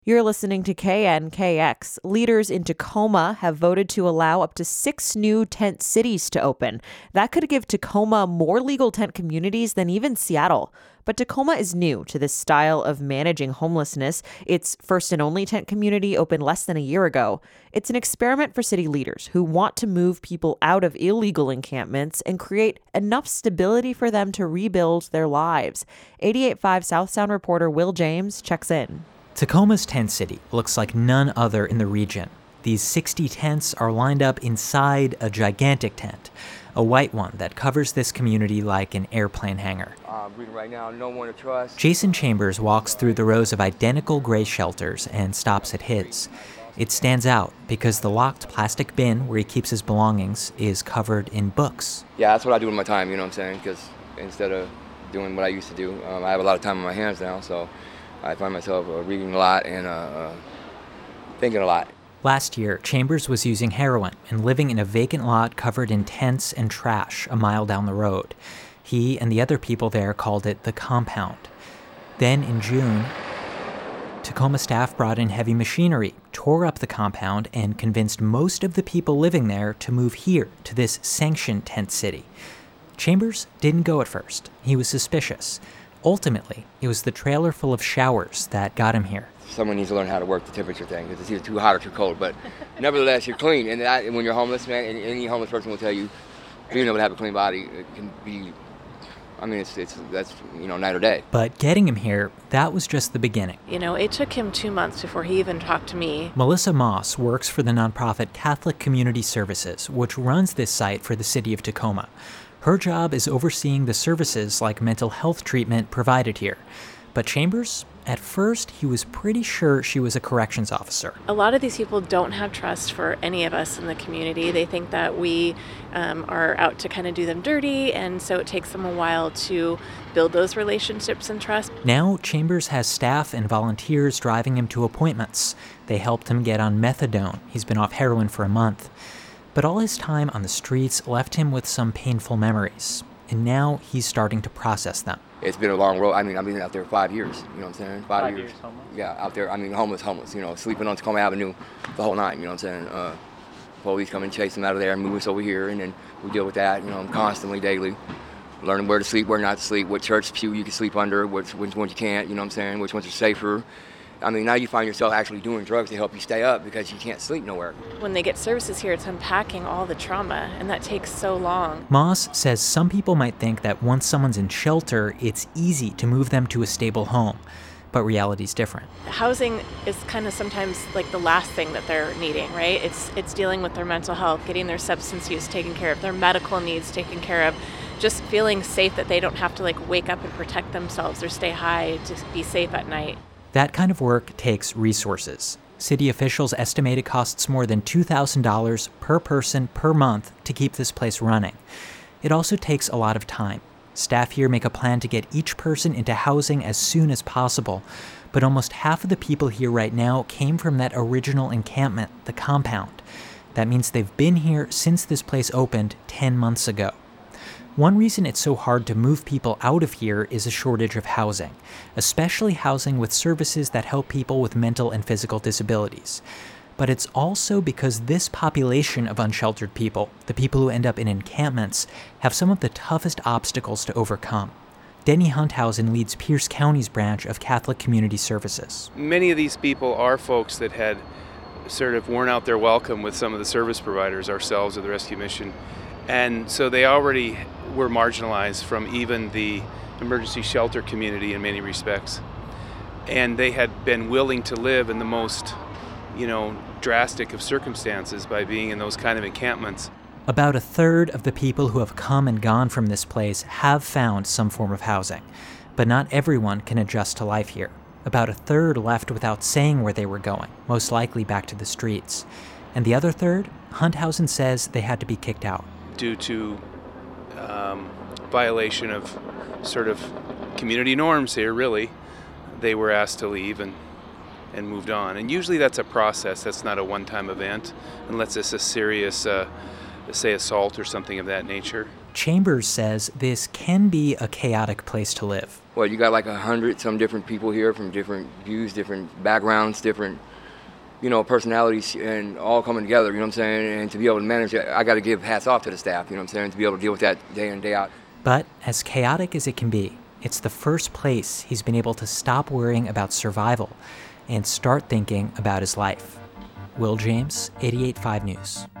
You're listening to KNKX. Leaders in Tacoma have voted to allow up to 6 new tent cities to open. That could give Tacoma more legal tent communities than even Seattle. But Tacoma is new to this style of managing homelessness. Its first and only tent community opened less than a year ago. It's an experiment for city leaders who want to move people out of illegal encampments and create enough stability for them to rebuild their lives. 88.5 South Sound reporter Will James checks in. Tacoma's tent city looks like none other in the region. These 60 tents are lined up inside a gigantic tent, a white one that covers this community like an airplane hangar. Reading right now, no one to trust. Jason Chambers walks through the rows of identical gray shelters and stops at his. It stands out because the locked plastic bin where he keeps his belongings is covered in books. Yeah, that's what I do with my time, you know what I'm saying? Because instead of doing what I used to do, I have a lot of time on my hands now, so I find myself reading a lot and thinking a lot. Last year, Chambers was using heroin and living in a vacant lot covered in tents and trash a mile down the road. He and the other people there called it the compound. Then in June, Tacoma staff brought in heavy machinery, tore up the compound, and convinced most of the people living there to move here to this sanctioned tent city. Chambers didn't go at first. He was suspicious. Ultimately, it was the trailer full of showers that got him here. Someone needs to learn how to work the temperature thing because it's either too hot or too cold. But nevertheless, you're clean. And when you're homeless, man, and any homeless person will tell you, being able to have a clean body, it can be, I mean, that's night or day. But getting him here, that was just the beginning. It took him 2 months before he even talked to me. Melissa Moss works for the nonprofit Catholic Community Services, which runs this site for the city of Tacoma. Her job is overseeing the services like mental health treatment provided here. But Chambers, at first, he was pretty sure she was a corrections officer. A lot of these people don't have trust for any of us in the community. They think that we are out to kind of do them dirty, and so it takes them a while to build those relationships and trust. Now, Chambers has staff and volunteers driving him to appointments. They helped him get on methadone. He's been off heroin for a month. But all his time on the streets left him with some painful memories, and now he's starting to process them. It's been a long road. I mean, I've been out there 5 years, you know what I'm saying? 5 years homeless? Yeah, out there, homeless, sleeping on Tacoma Avenue the whole night, you know what I'm saying? Police come and chase them out of there and move us over here, and then we deal with that, constantly, daily. Learning where to sleep, where not to sleep, what church pew you can sleep under, which ones you can't, you know what I'm saying? Which ones are safer. Now you find yourself actually doing drugs to help you stay up because you can't sleep nowhere. When they get services here, it's unpacking all the trauma, and that takes so long. Moss says some people might think that once someone's in shelter, it's easy to move them to a stable home. But reality's different. Housing is kind of sometimes like the last thing that they're needing, right? It's dealing with their mental health, getting their substance use taken care of, their medical needs taken care of, just feeling safe that they don't have to wake up and protect themselves or stay high to be safe at night. That kind of work takes resources. City officials estimate it costs more than $2,000 per person per month to keep this place running. It also takes a lot of time. Staff here make a plan to get each person into housing as soon as possible, but almost half of the people here right now came from that original encampment, the compound. That means they've been here since this place opened 10 months ago. One reason it's so hard to move people out of here is a shortage of housing, especially housing with services that help people with mental and physical disabilities. But it's also because this population of unsheltered people, the people who end up in encampments, have some of the toughest obstacles to overcome. Denny Hunthausen leads Pierce County's branch of Catholic Community Services. Many of these people are folks that had sort of worn out their welcome with some of the service providers, ourselves or the Rescue Mission. And so they already were marginalized from even the emergency shelter community in many respects. And they had been willing to live in the most, drastic of circumstances by being in those kind of encampments. About a third of the people who have come and gone from this place have found some form of housing, but not everyone can adjust to life here. About a third left without saying where they were going, most likely back to the streets. And the other third, Hunthausen says they had to be kicked out. Due to violation of sort of community norms here, really, they were asked to leave and moved on. And usually that's a process, that's not a one-time event, unless it's a serious, say, assault or something of that nature. Chambers says this can be a chaotic place to live. Well, you got like 100 some different people here from different views, different backgrounds, different, personalities, and all coming together, you know what I'm saying? And to be able to manage it, I got to give hats off to the staff, you know what I'm saying, to be able to deal with that day in and day out. But as chaotic as it can be, it's the first place he's been able to stop worrying about survival and start thinking about his life. Will James, 88.5 News.